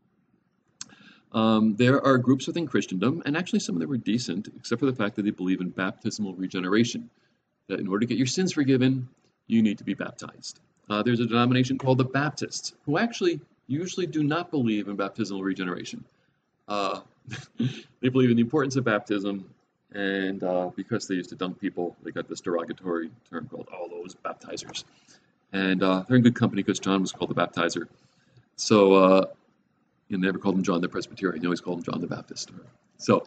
um, there are groups within Christendom, and actually some of them are decent, except for the fact that they believe in baptismal regeneration. That in order to get your sins forgiven, you need to be baptized. Uh, there's a denomination called the Baptists, who actually usually do not believe in baptismal regeneration. Uh, they believe in the importance of baptism, and uh, because they used to dunk people, they got this derogatory term called all those baptizers. And uh, they're in good company because John was called the baptizer. So, uh, you never called him John the Presbyterian, you always called him John the Baptist. So,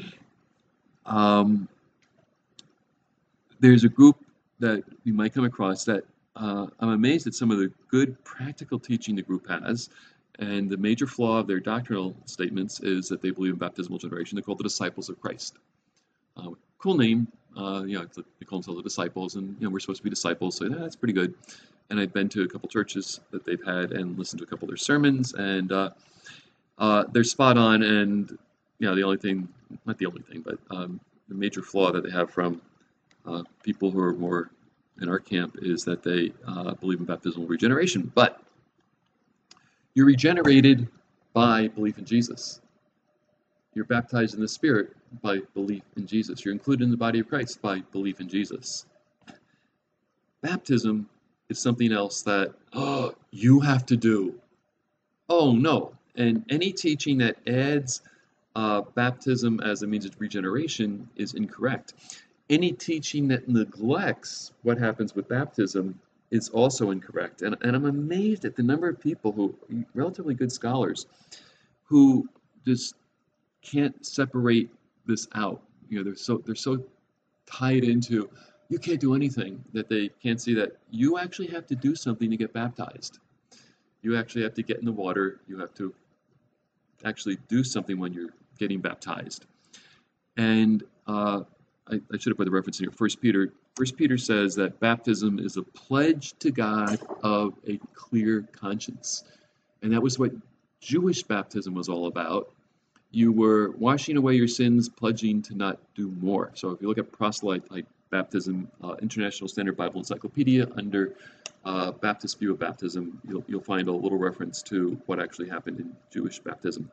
um, there's a group that you might come across that uh, I'm amazed at some of the good practical teaching the group has. And the major flaw of their doctrinal statements is that they believe in baptismal regeneration. They're called the Disciples of Christ. Uh, cool name. Uh, you know, they call themselves the disciples, and you know we're supposed to be disciples, so yeah, that's pretty good. And I've been to a couple churches that they've had and listened to a couple of their sermons, and uh, uh, they're spot on. And you know, the only thing, not the only thing, but um, the major flaw that they have from uh, people who are more in our camp is that they uh, believe in baptismal regeneration. But you're regenerated by belief in Jesus. You're baptized in the Spirit by belief in Jesus. You're included in the body of Christ by belief in Jesus. Baptism is something else that oh, you have to do. Oh, no. And any teaching that adds uh, baptism as a means of regeneration is incorrect. Any teaching that neglects what happens with baptism is also incorrect. And, and I'm amazed at the number of people who, relatively good scholars, who just can't separate this out. You know, they're so they're so tied into you can't do anything that they can't see that you actually have to do something to get baptized. You actually have to get in the water. You have to actually do something when you're getting baptized. And uh, I, I should have put the reference in here. First Peter. First Peter says that baptism is a pledge to God of a clear conscience, and that was what Jewish baptism was all about. You were washing away your sins, pledging to not do more. So if you look at proselyte like baptism, uh, International Standard Bible Encyclopedia, under uh, Baptist view of baptism, you'll, you'll find a little reference to what actually happened in Jewish baptism.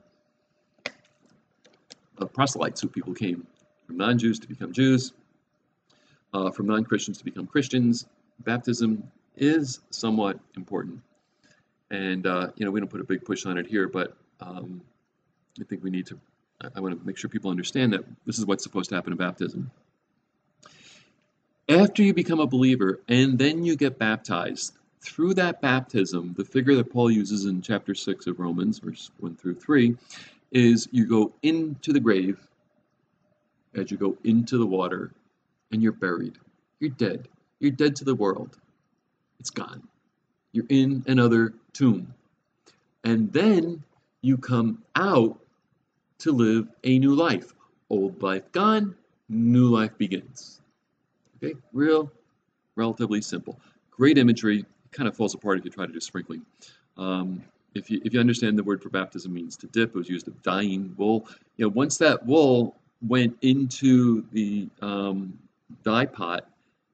Uh, proselytes, who people came from non-Jews to become Jews, uh, from non-Christians to become Christians. Baptism is somewhat important. And, uh, you know, we don't put a big push on it here, but um, I think we need to, I want to make sure people understand that this is what's supposed to happen in baptism. After you become a believer and then you get baptized, through that baptism, the figure that Paul uses in chapter six of Romans, verse one through three, is you go into the grave as you go into the water and you're buried. You're dead. You're dead to the world. It's gone. You're in another tomb. And then you come out to live a new life. Old life gone, new life begins. Okay, real, relatively simple. Great imagery. It kind of falls apart if you try to do sprinkling. Um, if you if you understand the word for baptism means to dip, it was used of dyeing wool. You know, once that wool went into the um, dye pot,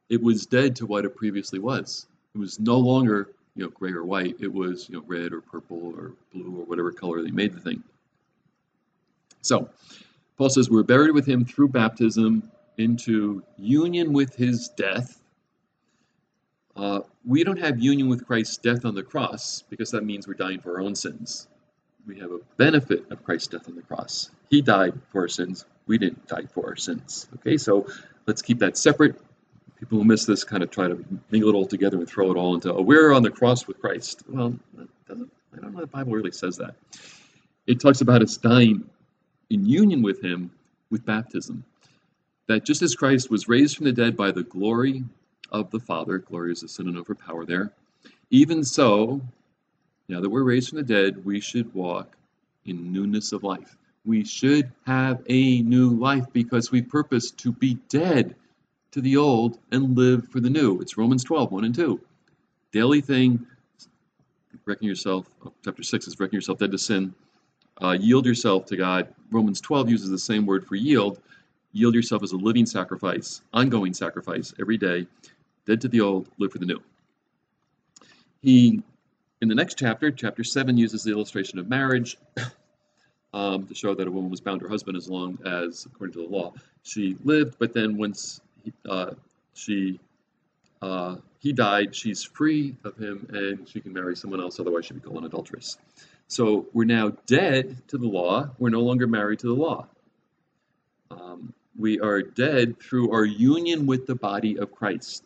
It was dead to what it previously was. It was no longer, you know, gray or white. It was, you know, red or purple or blue or whatever color they made the thing. So Paul says we're buried with him through baptism into union with his death. Uh, we don't have union with Christ's death on the cross because that means we're dying for our own sins. We have a benefit of Christ's death on the cross. He died for our sins. We didn't die for our sins. Okay, so let's keep that separate. People who miss this kind of try to mingle it all together and throw it all into, oh, we're on the cross with Christ. Well, that doesn't, I don't know if the Bible really says that. It talks about us dying in union with him with baptism. That just as Christ was raised from the dead by the glory of the Father, glory is a synonym for power there, even so, now that we're raised from the dead, we should walk in newness of life. We should have a new life because we purpose to be dead to the old and live for the new. It's Romans twelve, one and two. Daily thing, reckon yourself, oh, chapter six is reckon yourself dead to sin. Uh, yield yourself to God. Romans twelve uses the same word for yield. Yield yourself as a living sacrifice, ongoing sacrifice every day. Dead to the old, live for the new. He, in the next chapter, chapter seven, uses the illustration of marriage um, to show that a woman was bound to her husband as long as, according to the law, she lived. But then once he, uh, she uh, he died, she's free of him and she can marry someone else. Otherwise, she'd be called an adulteress. So we're now dead to the law. We're no longer married to the law. Um, we are dead through our union with the body of Christ.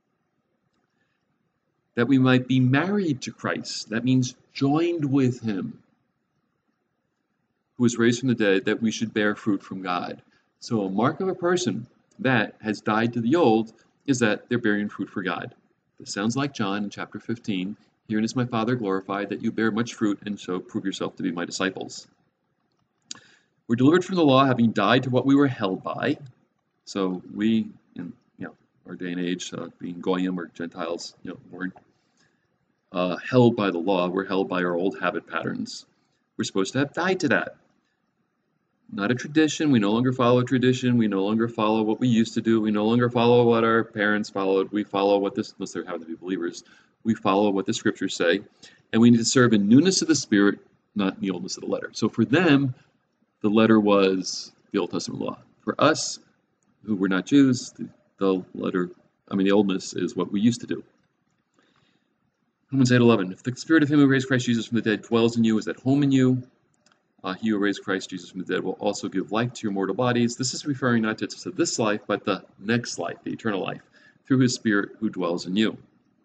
That we might be married to Christ. That means joined with him, who was raised from the dead, that we should bear fruit from God. So a mark of a person that has died to the old is that they're bearing fruit for God. This sounds like John in chapter fifteen. Herein is my Father glorified, that you bear much fruit, and so prove yourself to be my disciples. We're delivered from the law, having died to what we were held by. So we, in you know, our day and age, uh, being Goyim or Gentiles, you know, weren't uh, held by the law. We're held by our old habit patterns. We're supposed to have died to that. Not a tradition. We no longer follow a tradition. We no longer follow what we used to do. We no longer follow what our parents followed. We follow what this, unless they're having to be believers, we follow what the scriptures say. And we need to serve in newness of the Spirit, not in the oldness of the letter. So for them, the letter was the Old Testament law. For us, who were not Jews, the, the letter, I mean, the oldness is what we used to do. Romans eight eleven. If the Spirit of him who raised Christ Jesus from the dead dwells in you, is at home in you, uh, he who raised Christ Jesus from the dead will also give life to your mortal bodies. This is referring not to, to this life, but the next life, the eternal life, through his Spirit who dwells in you.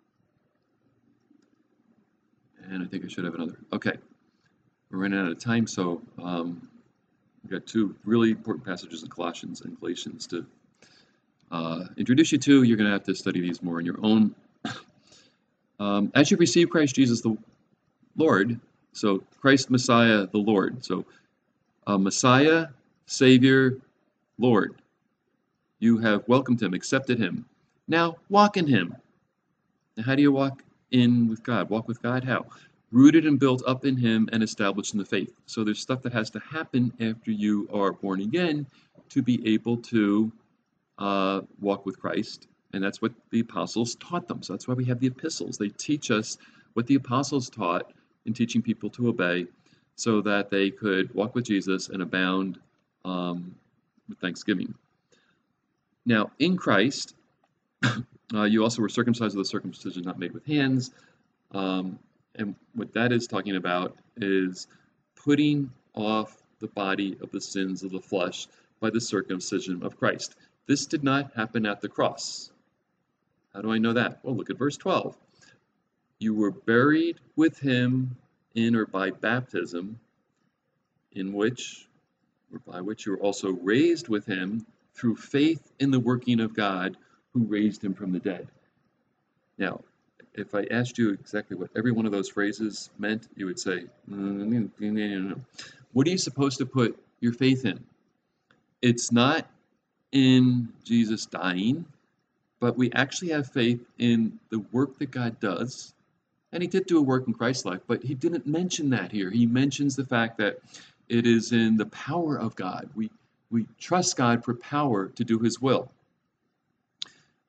And I think I should have another. Okay. We're running out of time, so um, we've got two really important passages in Colossians and Galatians to uh, introduce you to. You're going to have to study these more on your own. Um, as you receive Christ Jesus the Lord, so Christ Messiah the Lord, so uh, Messiah, Savior, Lord, you have welcomed him, accepted him. Now walk in him. Now how do you walk in with God? Walk with God how? Rooted and built up in him and established in the faith. So there's stuff that has to happen after you are born again to be able to uh, walk with Christ. And that's what the apostles taught them. So that's why we have the epistles. They teach us what the apostles taught in teaching people to obey so that they could walk with Jesus and abound um, with thanksgiving. Now, in Christ, uh, you also were circumcised with a circumcision not made with hands. Um, and what that is talking about is putting off the body of the sins of the flesh by the circumcision of Christ. This did not happen at the cross. How do I know that? Well, look at verse twelve. You were buried with him in or by baptism, in which, or by which you were also raised with him through faith in the working of God who raised him from the dead. Now, if I asked you exactly what every one of those phrases meant, you would say, mm, what are you supposed to put your faith in? It's not in Jesus dying, but we actually have faith in the work that God does. And he did do a work in Christ's life, but he didn't mention that here. He mentions the fact that it is in the power of God. We, we trust God for power to do his will.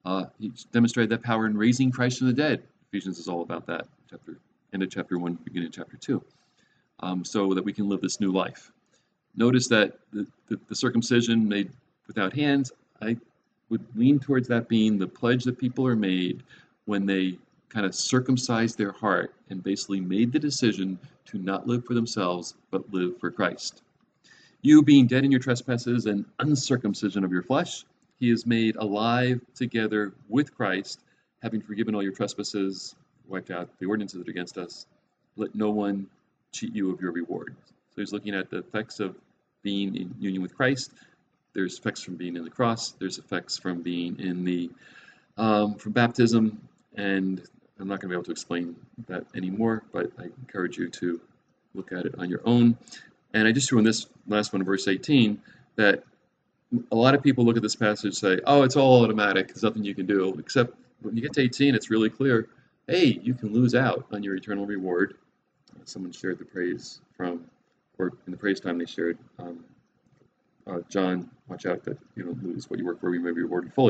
Uh, he demonstrated that power in raising Christ from the dead. Ephesians is all about that. Chapter end of chapter one, beginning of chapter two. Um, so that we can live this new life. Notice that the, the, the circumcision made without hands, I would lean towards that being the pledge that people are made when they kind of circumcised their heart and basically made the decision to not live for themselves, but live for Christ. You being dead in your trespasses and uncircumcision of your flesh, he is made alive together with Christ, having forgiven all your trespasses, wiped out the ordinances that are against us. Let no one cheat you of your reward. So he's looking at the effects of being in union with Christ. There's effects from being in the cross. There's effects from being in the um, from baptism, and I'm not going to be able to explain that anymore, but I encourage you to look at it on your own. And I just threw in this last one, verse eighteen, that a lot of people look at this passage and say, oh, it's all automatic. There's nothing you can do. Except when you get to eighteen, it's really clear. Hey, you can lose out on your eternal reward. Someone shared the praise from, or in the praise time they shared, um, uh, John, watch out that you don't lose what you work for, you may be rewarded fully.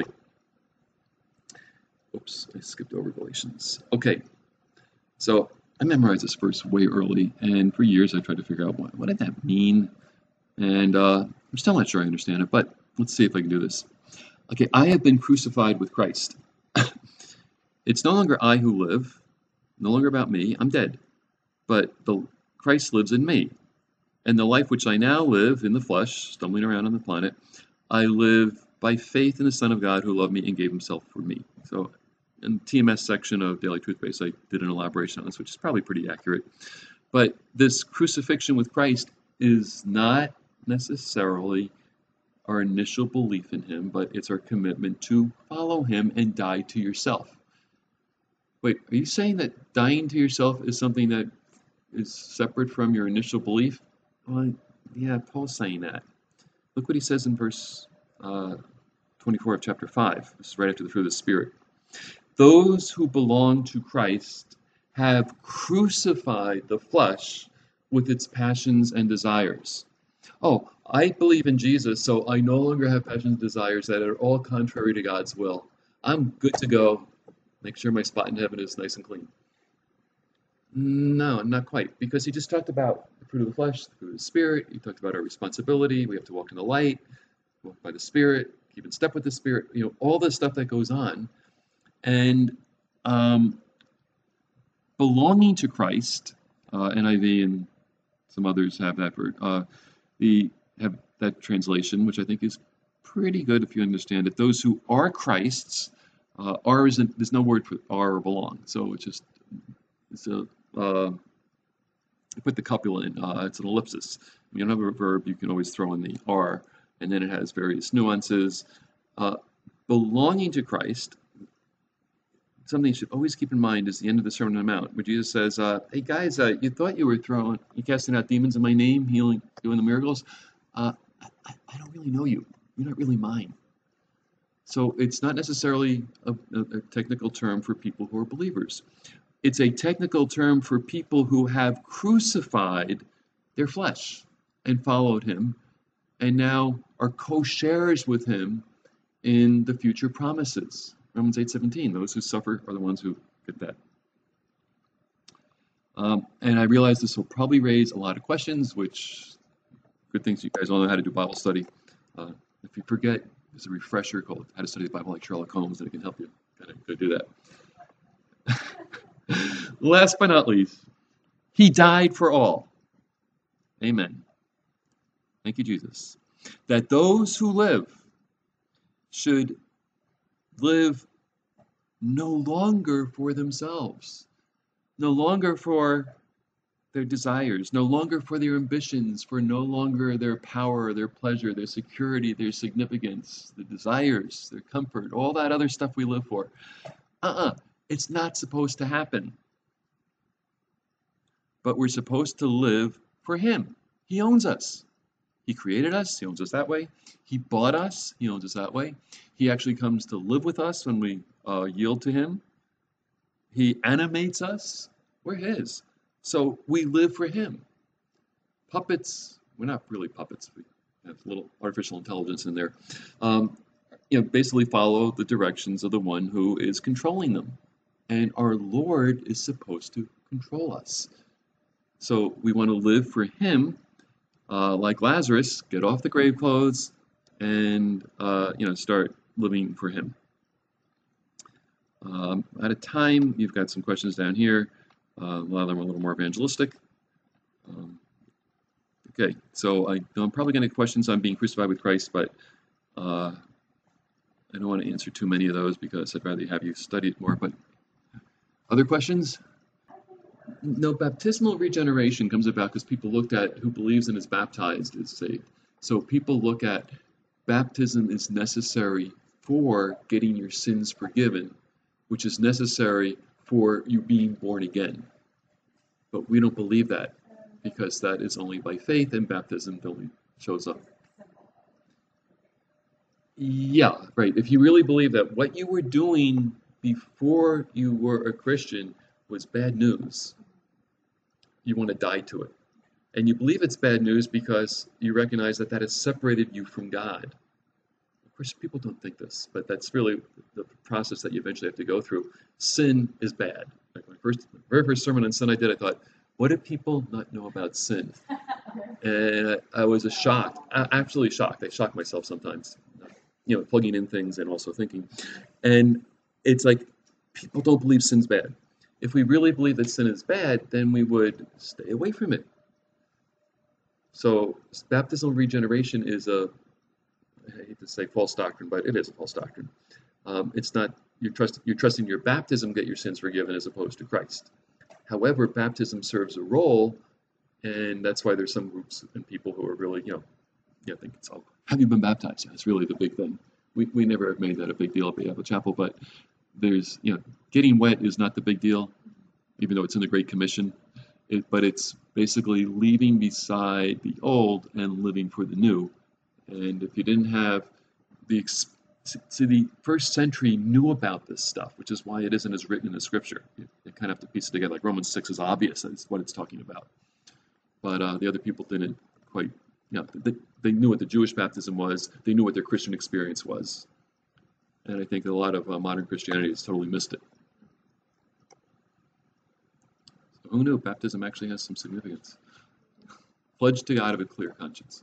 Oops, I skipped over Galatians. Okay, so I memorized this verse way early, and for years I tried to figure out what, what did that mean, and uh, I'm still not sure I understand it, but let's see if I can do this. Okay, I have been crucified with Christ. It's no longer I who live, no longer about me, I'm dead. But the Christ lives in me. And the life which I now live in the flesh, stumbling around on the planet, I live by faith in the Son of God who loved me and gave himself for me. So in the T M S section of Daily Truth Base, I did an elaboration on this, which is probably pretty accurate. But this crucifixion with Christ is not necessarily our initial belief in him, but it's our commitment to follow him and die to yourself. Wait, are you saying that dying to yourself is something that is separate from your initial belief? Well, yeah, Paul's saying that. Look what he says in verse uh, twenty-four of chapter five. This is right after the fruit of the Spirit. Those who belong to Christ have crucified the flesh with its passions and desires. Oh, I believe in Jesus, so I no longer have passions and desires that are all contrary to God's will. I'm good to go. Make sure my spot in heaven is nice and clean. No, not quite, because he just talked about the fruit of the flesh, the fruit of the Spirit. He talked about our responsibility. We have to walk in the light, walk by the Spirit, keep in step with the Spirit. You know, all this stuff that goes on, and um, belonging to Christ. Uh, N I V and some others have that word. Uh, the have that translation, which I think is pretty good if you understand it. Those who are Christ's. Uh, are isn't. There's no word for are or belong. So it's just it's a. Uh, put the copula in. Uh, it's an ellipsis. When you don't have a verb, you can always throw in the are, and then it has various nuances. Uh, belonging to Christ. Something you should always keep in mind is the end of the Sermon on the Mount, where Jesus says, uh, "Hey guys, uh, you thought you were throwing, you casting out demons in my name, healing, doing the miracles. Uh, I, I don't really know you. You're not really mine." So it's not necessarily a, a, a technical term for people who are believers. It's a technical term for people who have crucified their flesh and followed him, and now are co-sharers with him in the future promises. Romans eight seventeen, those who suffer are the ones who get that. Um, and I realize this will probably raise a lot of questions, which, good things you guys all know how to do Bible study. Uh, if you forget, there's a refresher called How to Study the Bible Like Sherlock Holmes, and it can help you kind of go do that. Last but not least, he died for all. Amen. Thank you, Jesus. That those who live should live no longer for themselves, no longer for their desires, no longer for their ambitions, for no longer their power, their pleasure, their security, their significance, their desires, their comfort, all that other stuff we live for. Uh-uh, it's not supposed to happen. But we're supposed to live for him. He owns us. He created us. He owns us that way. He bought us. He owns us that way. He actually comes to live with us when we uh, yield to him. He animates us. We're his. So we live for him. Puppets, we're not really puppets. We have a little artificial intelligence in there. Um, you know, basically follow the directions of the one who is controlling them. And our Lord is supposed to control us. So we want to live for Him, uh, like Lazarus, get off the grave clothes, and uh, you know, start living for Him. Um, at a time, you've got some questions down here. Uh, a lot of them are a little more evangelistic. Um, okay, so I, I'm probably going to get questions on being crucified with Christ, but uh, I don't want to answer too many of those because I'd rather have you study it more. But other questions? No, baptismal regeneration comes about because people looked at who believes and is baptized is saved. So people look at baptism is necessary for getting your sins forgiven, which is necessary for you being born again. But we don't believe that because that is only by faith and baptism only shows up. Yeah, right. If you really believe that what you were doing before you were a Christian was bad news, you want to die to it. And you believe it's bad news because you recognize that that has separated you from God. Of course, people don't think this, but that's really the process that you eventually have to go through. Sin is bad. Like my first, very first sermon on sin I did, I thought, what do people not know about sin? And I, I was a shocked, absolutely shocked. I shock myself sometimes, you know, plugging in things and also thinking. And it's like, people don't believe sin's bad. If we really believe that sin is bad, then we would stay away from it. So baptismal regeneration is a, I hate to say false doctrine, but it is a false doctrine. Um, it's not, you're, trust, you're trusting your baptism to get your sins forgiven as opposed to Christ. However, baptism serves a role, and that's why there's some groups and people who are really, you know, yeah, think it's all, have you been baptized? That's really the big thing. We we never have made that a big deal at Beaver Chapel, but there's, you know, getting wet is not the big deal, even though it's in the Great Commission. It, but it's basically leaving beside the old and living for the new. And if you didn't have the, see, the first century knew about this stuff, which is why it isn't as written in the scripture. You, you kind of have to piece it together. Like Romans six is obvious, that's what it's talking about. But uh, the other people didn't quite, you know, they, they knew what the Jewish baptism was, they knew what their Christian experience was. And I think that a lot of uh, modern Christianity has totally missed it. So who knew baptism actually has some significance? Pledge to God of a clear conscience.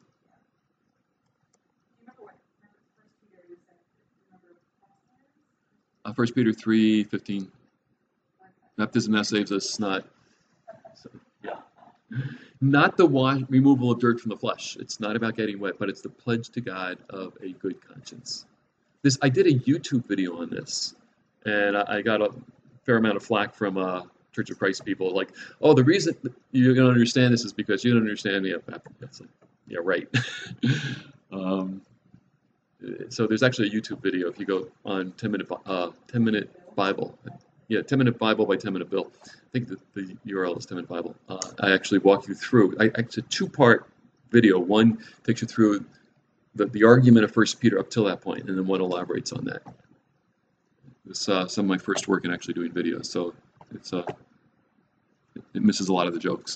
Uh, First Peter three fifteen. Baptism now saves us, not so, yeah, not the wash, removal of dirt from the flesh. It's not about getting wet, but it's the pledge to God of a good conscience. This I did a YouTube video on this, and I, I got a fair amount of flack from uh, Church of Christ people. Like, oh, the reason you don't understand this is because you don't understand the baptism. Yeah, right. um, So there's actually a YouTube video if you go on ten minute uh, ten minute Bible. Yeah, ten minute Bible by ten minute Bill. I think the, the U R L is ten minute Bible. Uh, I actually walk you through. I, it's a two part video. One takes you through the, the argument of First Peter up till that point, and then one elaborates on that. It's uh, some of my first work in actually doing videos, so it's uh, it misses a lot of the jokes.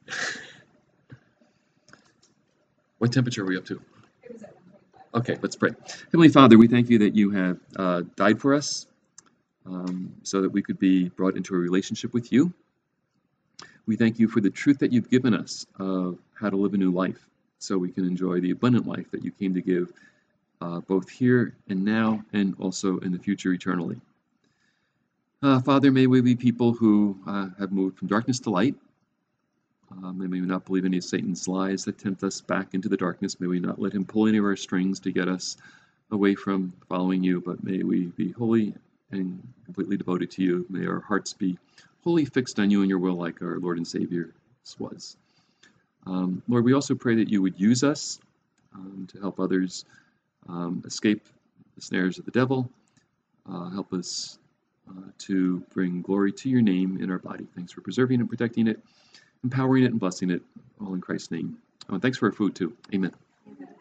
What temperature are we up to? Okay, let's pray. Heavenly Father, we thank you that you have uh, died for us um, so that we could be brought into a relationship with you. We thank you for the truth that you've given us of how to live a new life so we can enjoy the abundant life that you came to give uh, both here and now and also in the future eternally. Uh, Father, may we be people who uh, have moved from darkness to light. Uh, may we not believe any of Satan's lies that tempt us back into the darkness. May we not let him pull any of our strings to get us away from following you, but may we be holy and completely devoted to you. May our hearts be wholly fixed on you and your will like our Lord and Savior was. Um, Lord, we also pray that you would use us um, to help others um, escape the snares of the devil. Uh, help us uh, to bring glory to your name in our body. Thanks for preserving and protecting it, empowering it and blessing it, all in Christ's name. Oh, and thanks for our food too. Amen. Amen.